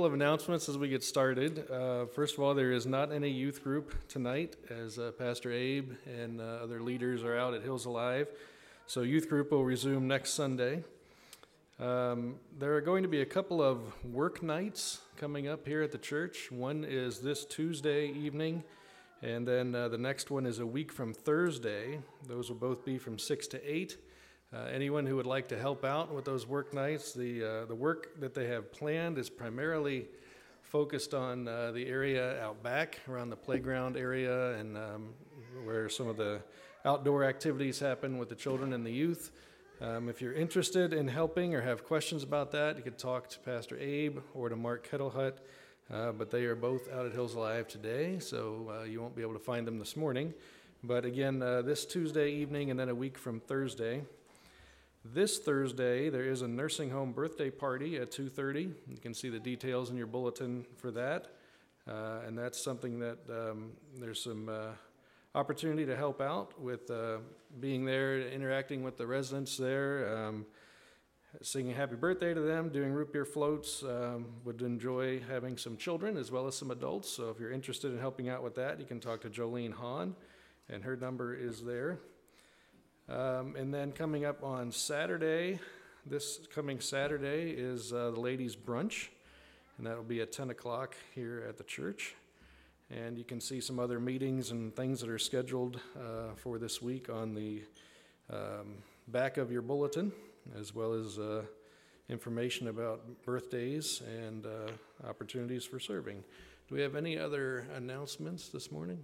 of announcements as we get started. First of all, there is not any youth group tonight as Pastor Abe and other leaders are out at Hills Alive. So youth group will resume next Sunday. There are going to be a couple of work nights coming up here at the church. One is this Tuesday evening, and then the next one is a week from Thursday. Those will both be from 6 to 8. Anyone who would like to help out with those work nights, the work that they have planned is primarily focused on the area out back around the playground area and where some of the outdoor activities happen with the children and the youth. If you're interested in helping or have questions about that, you could talk to Pastor Abe or to Mark Kettlehut, but they are both out at Hills Alive today, so you won't be able to find them this morning. But again, this Tuesday evening and then a week from Thursday. This Thursday, there is a nursing home birthday party at 2:30. You can see the details in your bulletin for that. And that's something that there's some opportunity to help out with being there, interacting with the residents there, singing happy birthday to them, doing root beer floats. Would enjoy having some children as well as some adults. So if you're interested in helping out with that, you can talk to Jolene Hahn, and her number is there. And then coming up on Saturday, this coming Saturday is the ladies' brunch, and that will be at 10 o'clock here at the church. And you can see some other meetings and things that are scheduled for this week on the back of your bulletin, as well as information about birthdays and opportunities for serving. Do we have any other announcements this morning?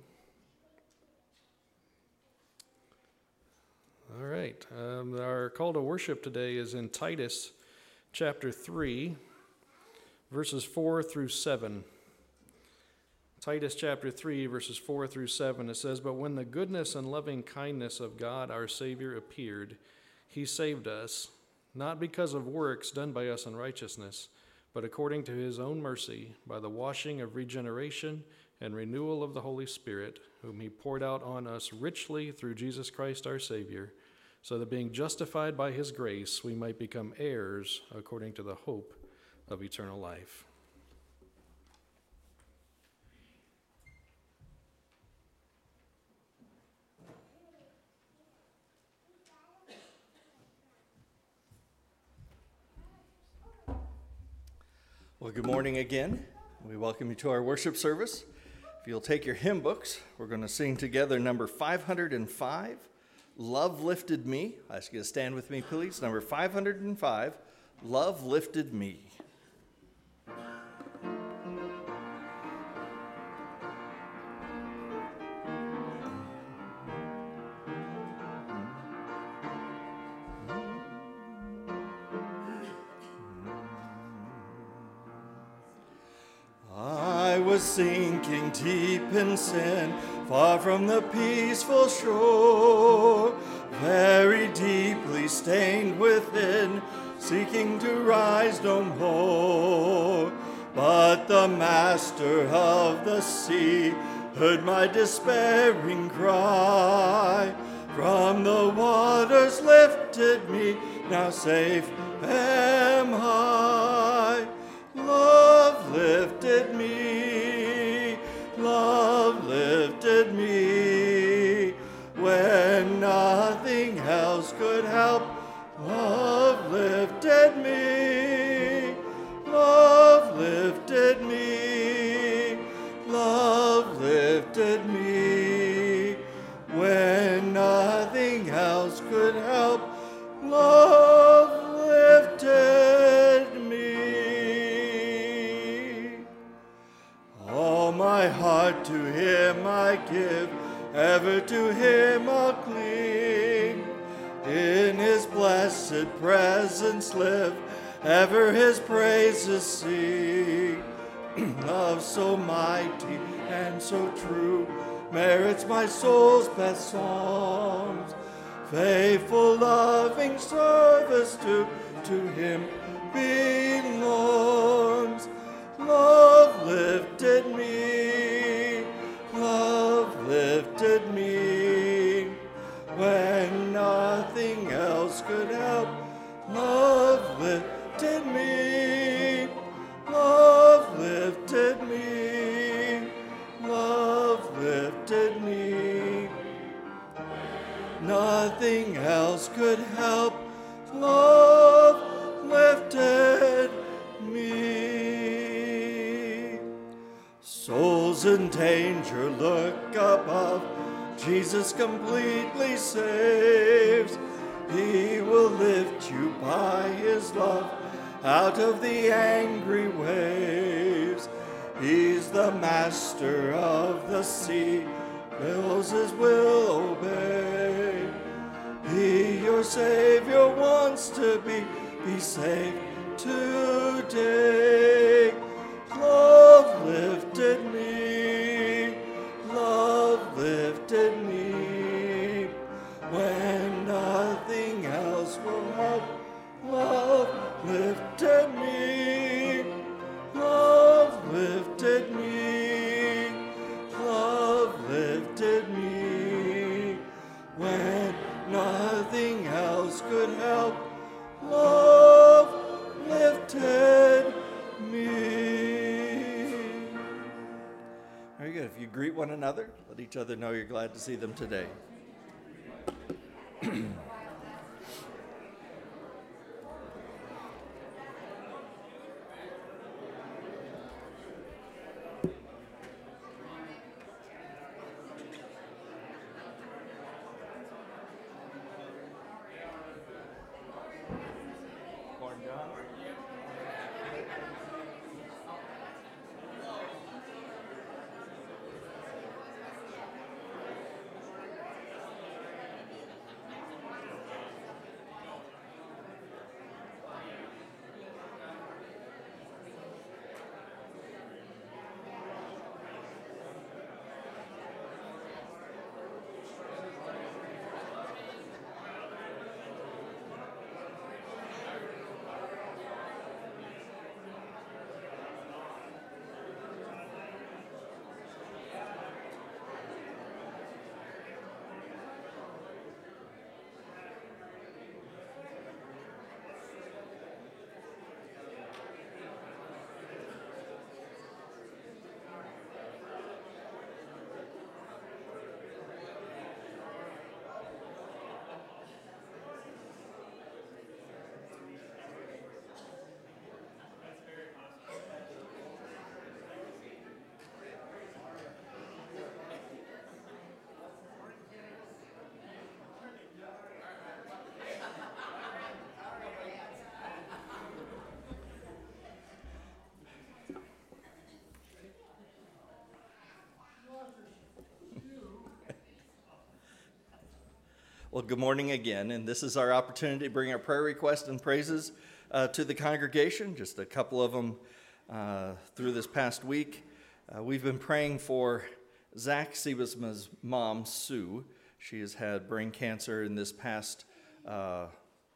All right. Our call to worship today is in Titus chapter 3, verses 4 through 7. Titus chapter 3, verses 4 through 7, it says, "But when the goodness and loving kindness of God our Savior appeared, he saved us, not because of works done by us in righteousness, but according to his own mercy, by the washing of regeneration and renewal of the Holy Spirit, whom he poured out on us richly through Jesus Christ our Savior, so that being justified by his grace, we might become heirs according to the hope of eternal life." Well, good morning again. We welcome you to our worship service. If you'll take your hymn books, we're going to sing together number 505, "Love Lifted Me." I ask you to stand with me, please. Number 505, "Love Lifted Me." I was sinking deep in sin, far from the peaceful shore, very deeply stained within, seeking to rise no more. But the master of the sea heard my despairing cry, from the waters lifted me, now safe am I. Love lifted me, love lifted me, when nothing else could help. Love lifted me, love lifted me, love lifted me, when nothing else could help. Love lifted me. All my heart to him I give, ever to him I'll cling. In his blessed presence live, ever his praises sing. Love so mighty and so true merits my soul's best songs. Faithful, loving service to him belongs. Love lifted me, love lifted me, when nothing else could help. Love lifted me, love nothing else could help. Love lifted me. Souls in danger, look above. Jesus completely saves. He will lift you by his love out of the angry waves. He's the master of the sea, wills his will obey. He, your Savior, wants to be saved today. Love lifted me, love lifted me. When nothing else will help, love lifted me, love lifted me, love lifted me. When nothing else could help, love lifted me. Very good. If you greet one another, let each other know you're glad to see them today. Well, good morning again, and this is our opportunity to bring our prayer requests and praises to the congregation, just a couple of them through this past week. We've been praying for Zach Siebesma's mom, Sue. She has had brain cancer in this past, gotta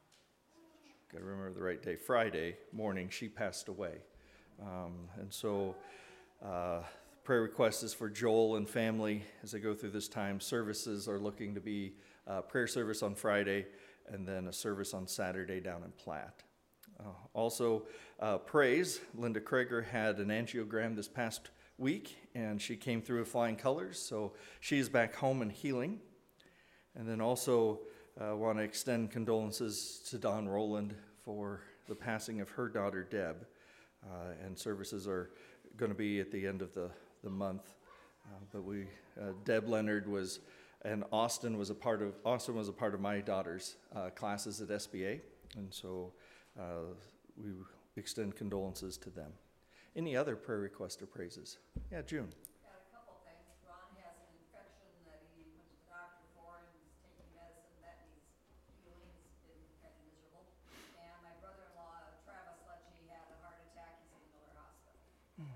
remember the right day, Friday morning, she passed away. And so prayer request is for Joel and family as they go through this time. Services are looking to be prayer service on Friday and then a service on Saturday down in Platte. Also, praise. Linda Krager had an angiogram this past week and she came through with flying colors, so she is back home and healing. And then also want to extend condolences to Don Rowland for the passing of her daughter Deb. And services are going to be at the end of the month. But Deb Leonard and Austin was a part of my daughter's classes at SBA, and so we extend condolences to them. Any other prayer requests or praises? Yeah, June. Got a couple things. Ron has an infection that he went to the doctor for and is taking medicine that he's healing. He's been kind of miserable. And my brother-in-law, Travis Lecce, had a heart attack. He's in Miller Hospital.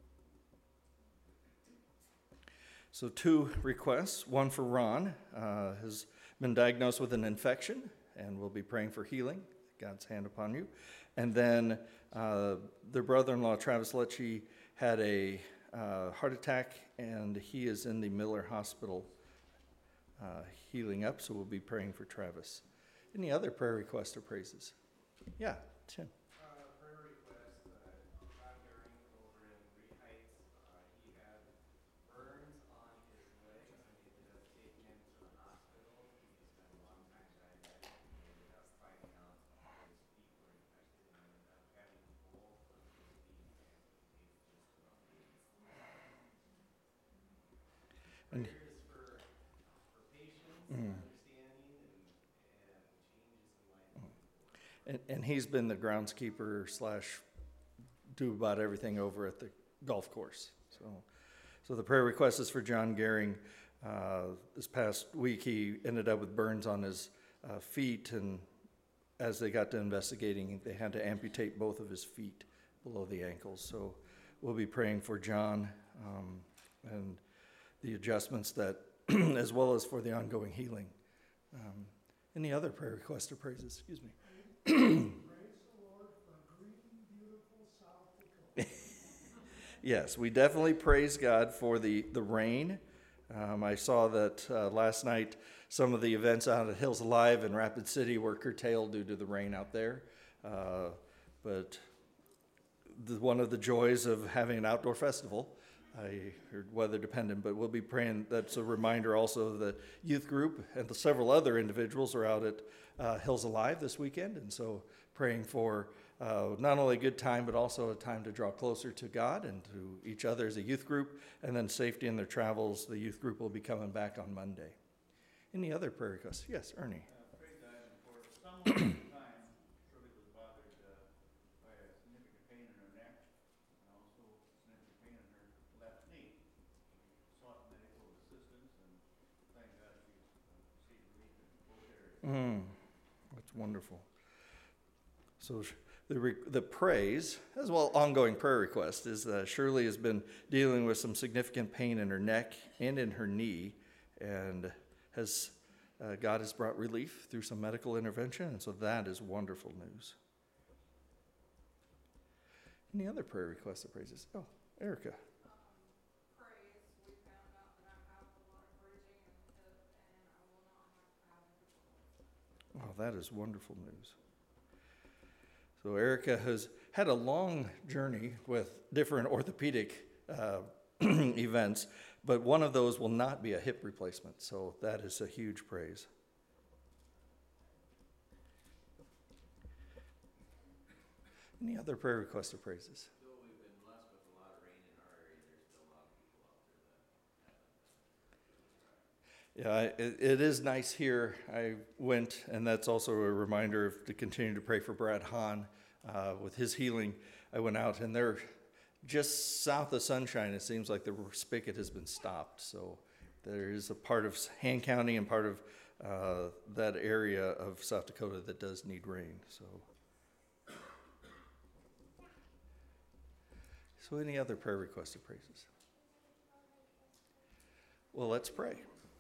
So 2 requests. One for Ron, has been diagnosed with an infection and will be praying for healing. God's hand upon you. And then their brother-in-law, Travis Lecce, had a heart attack and he is in the Miller Hospital healing up, so we'll be praying for Travis. Any other prayer requests or praises? Yeah, Tim. Prayer request, John Goering over in Reed Heights. He had burns on his legs and they ended up taking him to the hospital. He's been a long time And- prayer just for patience, and understanding, and changes in life. And he's been the groundskeeper slash do about everything over at the golf course. So the prayer request is for John Gehring. This past week, he ended up with burns on his feet, and as they got to investigating, they had to amputate both of his feet below the ankles. So we'll be praying for John and the adjustments that, as well as for the ongoing healing. Any other prayer requests or praises? Excuse me. Praise the Lord for green, beautiful South Dakota. Yes, we definitely praise God for the rain. I saw that last night some of the events out at Hills Alive in Rapid City were curtailed due to the rain out there. But one of the joys of having an outdoor festival, I heard weather dependent, but we'll be praying. That's a reminder also the youth group and the several other individuals are out at Hills Alive this weekend. And so praying for not only a good time, but also a time to draw closer to God and to each other as a youth group, and then safety in their travels. The youth group will be coming back on Monday. Any other prayer requests? Yes, Ernie. Praise God for someone at the time, Shirley was bothered by a significant pain in her neck and also significant pain in her left knee. She sought medical assistance, and thank God she received relief in both areas. That's wonderful. So the praise, as well ongoing prayer request, is Shirley has been dealing with some significant pain in her neck and in her knee, and God has brought relief through some medical intervention, and so that is wonderful news. Any other prayer requests or praises? Oh, Erica. Praise. We found out that I have a lot of bruising in the hip, and I will not have to have it. Oh, that is wonderful news. So Erica has had a long journey with different orthopedic events, but one of those will not be a hip replacement. So that is a huge praise. Any other prayer requests or praises? Though we've been blessed with a lot of rain in our area, there's still a lot of people out there that haven't. Yeah, it is nice here. I went, and that's also a reminder to continue to pray for Brad Hahn with his healing. I went out, and they're just south of Sunshine. It seems like the spigot has been stopped. So there is a part of Han County and part of that area of South Dakota that does need rain. So any other prayer requests or praises? Well, let's pray.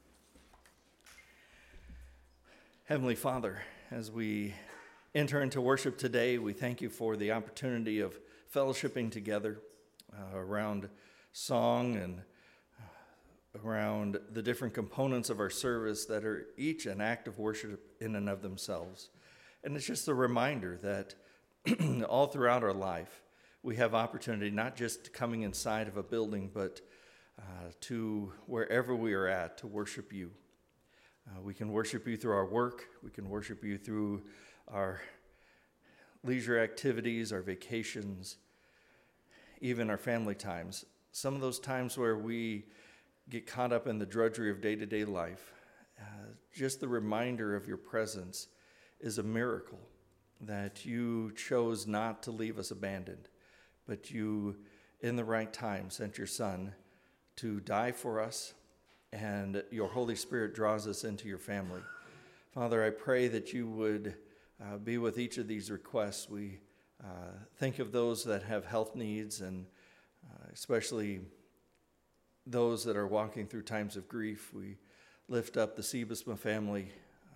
Heavenly Father, as we enter into worship today, we thank you for the opportunity of fellowshipping together around song and around the different components of our service that are each an act of worship in and of themselves. And it's just a reminder that all throughout our life, we have opportunity not just coming inside of a building, but to wherever we are at to worship you. We can worship you through our work. We can worship you through our leisure activities, our vacations, even our family times. Some of those times where we get caught up in the drudgery of day-to-day life, just the reminder of your presence is a miracle that you chose not to leave us abandoned, but you, in the right time, sent your Son to die for us, and your Holy Spirit draws us into your family. Father, I pray that you would be with each of these requests. We think of those that have health needs, and especially those that are walking through times of grief. We lift up the Siebesma family.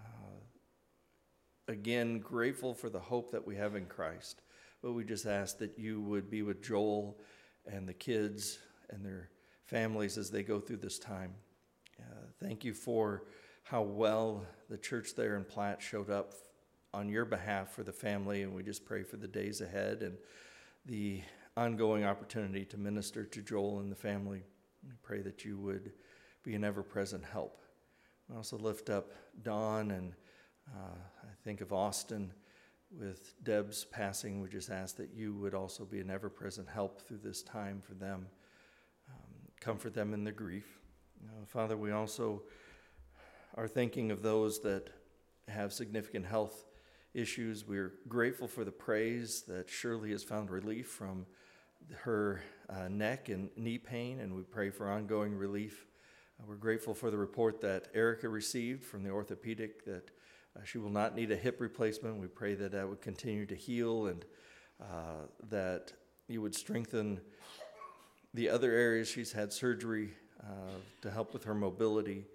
Again, grateful for the hope that we have in Christ. But we just ask that you would be with Joel and the kids and their families as they go through this time. Thank you for how well the church there in Platte showed up on your behalf for the family, and we just pray for the days ahead and the ongoing opportunity to minister to Joel and the family. We pray that you would be an ever-present help. We also lift up Dawn, and I think of Austin with Deb's passing. We just ask that you would also be an ever-present help through this time for them. Comfort them in their grief. Father, we also are thinking of those that have significant health issues. We're grateful for the praise that Shirley has found relief from her neck and knee pain, and we pray for ongoing relief. We're grateful for the report that Erica received from the orthopedic that she will not need a hip replacement. We pray that that would continue to heal, and that you would strengthen the other areas she's had surgery to help with her mobility.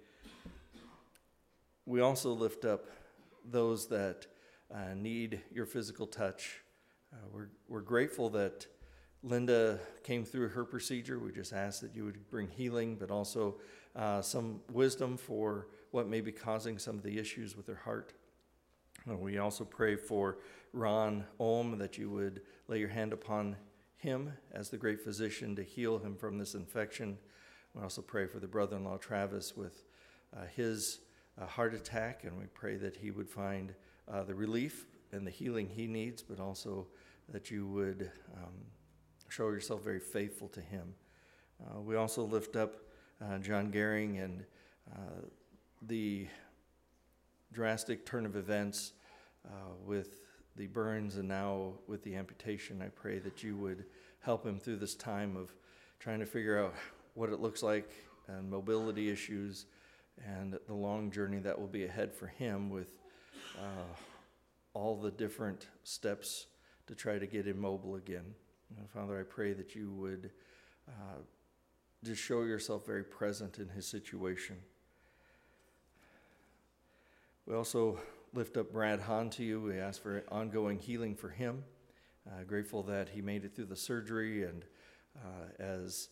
We also lift up those that need your physical touch. We're grateful that Linda came through her procedure. We just ask that you would bring healing, but also some wisdom for what may be causing some of the issues with her heart. We also pray for Ron Ohm, that you would lay your hand upon him as the great physician to heal him from this infection. We also pray for the brother-in-law Travis with his heart attack, and we pray that he would find the relief and the healing he needs, but also that you would show yourself very faithful to him. We also lift up John Gehring and the drastic turn of events with the burns and now with the amputation. I pray that you would help him through this time of trying to figure out what it looks like and mobility issues and the long journey that will be ahead for him with all the different steps to try to get him mobile again. Father, I pray that you would just show yourself very present in his situation. We also lift up Brad Hahn to you. We ask for ongoing healing for him. Grateful that he made it through the surgery, and as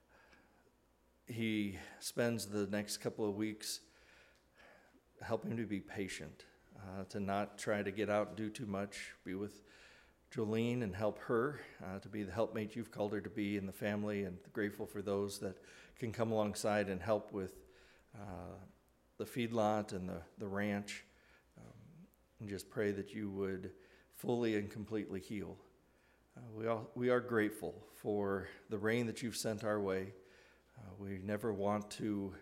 he spends the next couple of weeks, help him to be patient, to not try to get out and do too much, be with Jolene and help her to be the helpmate you've called her to be in the family, and grateful for those that can come alongside and help with the feedlot and the ranch, and just pray that you would fully and completely heal. We are grateful for the rain that you've sent our way. We never want to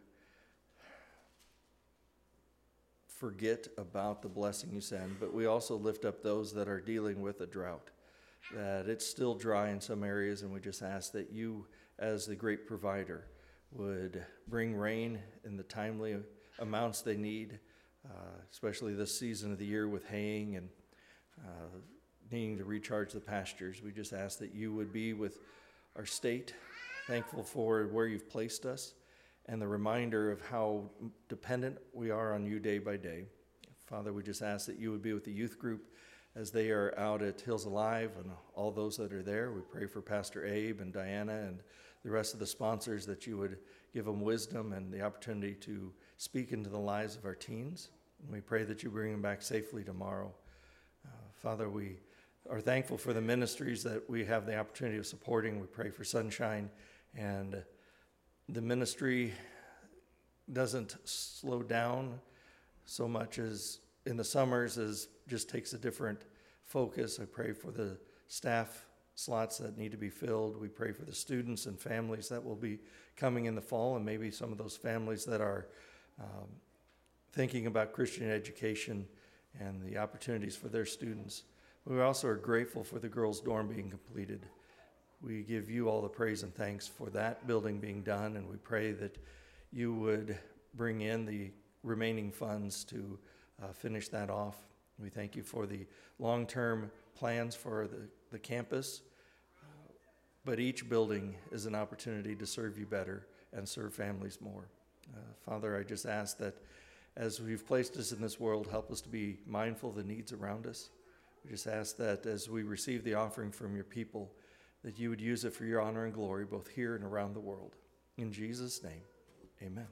forget about the blessing you send, but we also lift up those that are dealing with a drought, that it's still dry in some areas, and we just ask that you, as the great provider, would bring rain in the timely amounts they need, especially this season of the year with haying and needing to recharge the pastures. We just ask that you would be with our state, thankful for where you've placed us, and the reminder of how dependent we are on you day by day. Father, we just ask that you would be with the youth group as they are out at Hills Alive and all those that are there. We pray for Pastor Abe and Diana and the rest of the sponsors, that you would give them wisdom and the opportunity to speak into the lives of our teens. And we pray that you bring them back safely tomorrow. Father, we are thankful for the ministries that we have the opportunity of supporting. We pray for Sunshine, and the ministry doesn't slow down so much as in the summers, as just takes a different focus. I pray for the staff slots that need to be filled. We pray for the students and families that will be coming in the fall, and maybe some of those families that are thinking about Christian education and the opportunities for their students. We also are grateful for the girls' dorm being completed. We give you all the praise and thanks for that building being done, and we pray that you would bring in the remaining funds to finish that off. We thank you for the long-term plans for the campus, but each building is an opportunity to serve you better and serve families more. Father, I just ask that as you've placed us in this world, help us to be mindful of the needs around us. We just ask that as we receive the offering from your people, that you would use it for your honor and glory, both here and around the world. In Jesus' name, amen.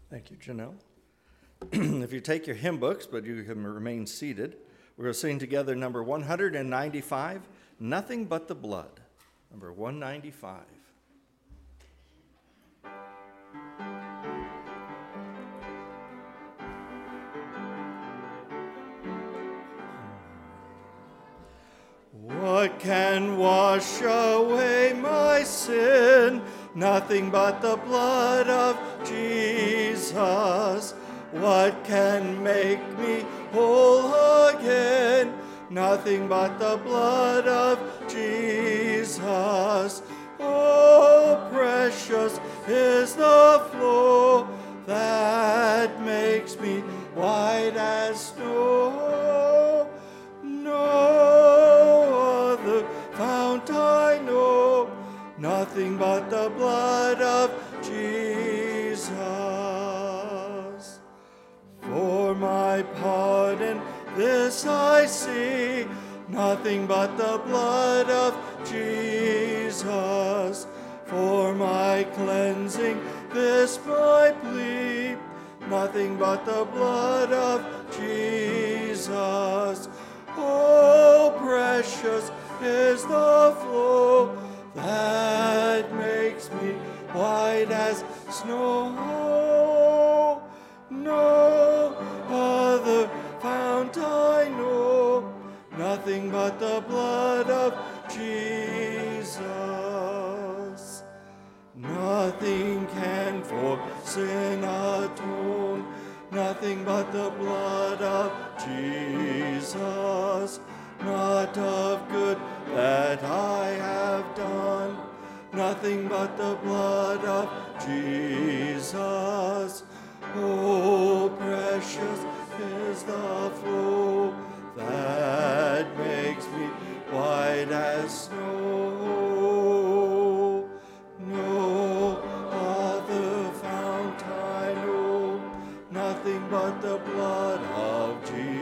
Thank you, Janelle. If you take your hymn books, but you can remain seated, we're going to sing together number 195, Nothing But the Blood. Number 195. What can wash away my sin? Nothing but the blood of Jesus. What can make me whole again? Nothing but the blood of Jesus. Oh, precious is the flow that makes me white as snow. No other fount I know, nothing but the blood of Jesus. For my pardon, this I see, nothing but the blood of Jesus. For my cleansing, this my plea, nothing but the blood of Jesus. Oh, precious is the flow that makes me white as snow. No other fount I know, nothing but the blood of Jesus. Nothing can for sin atone, nothing but the blood of Jesus. Not of good that I have done, nothing but the blood of Jesus. Oh, precious is the flow that makes me white as snow. No other fount I know, nothing but the blood of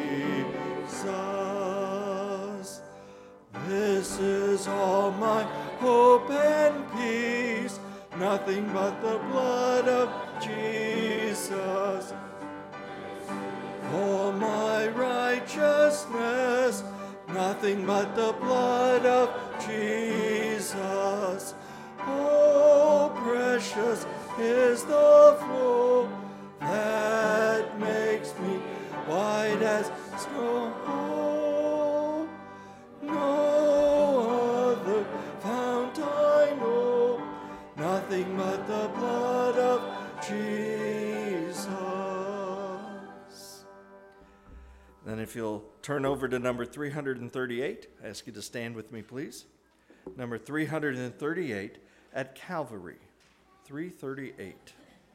Jesus. This is all my hope and peace, nothing but the blood of Jesus. All my righteousness, nothing but the blood of Jesus. Oh, precious is the flow that makes me white as snow. No other fount I know, nothing but the blood of Jesus. Then if you'll turn over to number 338, I ask you to stand with me, please. Number 338 at Calvary, 338.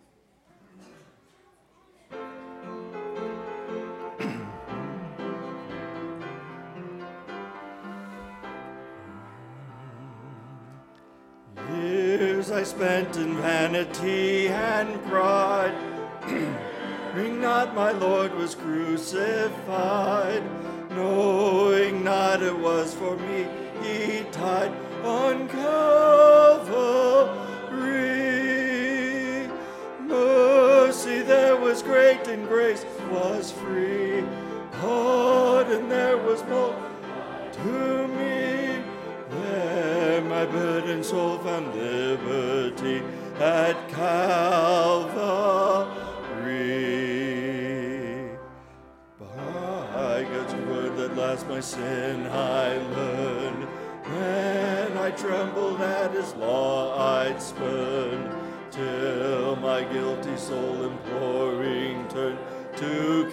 Years I spent in vanity and pride, knowing not my Lord was crucified, knowing not it was for me he died on Calvary. Mercy there was great and grace was free, pardon there was more to me. There my burdened soul found liberty at Calvary. By God's word at last my sin I learned, when I trembled at his law I'd spurn, till my guilty soul imploring turned to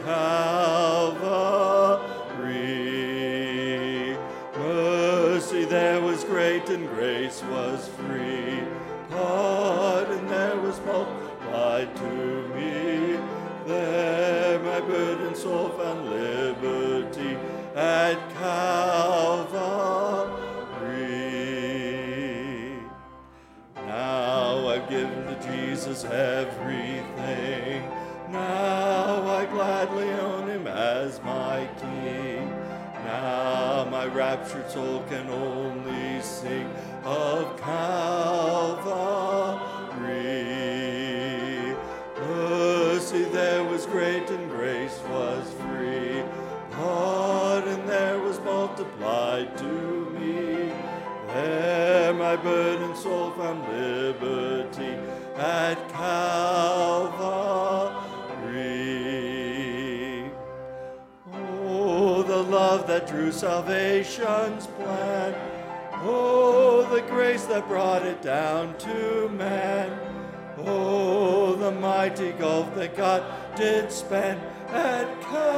Calvary. Mercy there was great and grace was free, pardon there was multiplied to me. There my burdened soul found liberty at Calvary. Now I've given to Jesus everything, now I gladly own him as my King. Now my raptured soul can only sing of Calvary. great and grace was free. Pardon there was multiplied to me. There my burdened soul found liberty at Calvary. Oh, the love that drew salvation's plan. Oh, the grace that brought it down to man. Oh, the mighty gulf that God did span at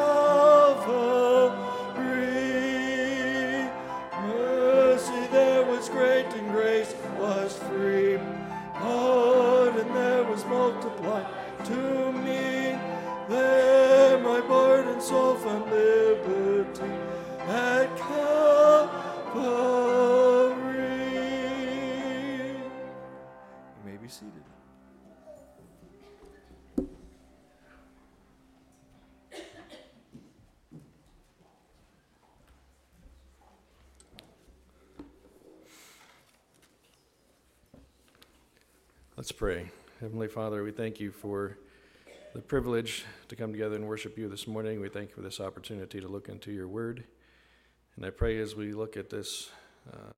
Calvary. Mercy there was great and grace was free. Pardon there was multiplied to me. There my burdened soul found liberty at Calvary. You may be seated. Let's pray. Heavenly Father, we thank you for the privilege to come together and worship you this morning. We thank you for this opportunity to look into your word. And I pray as we look at this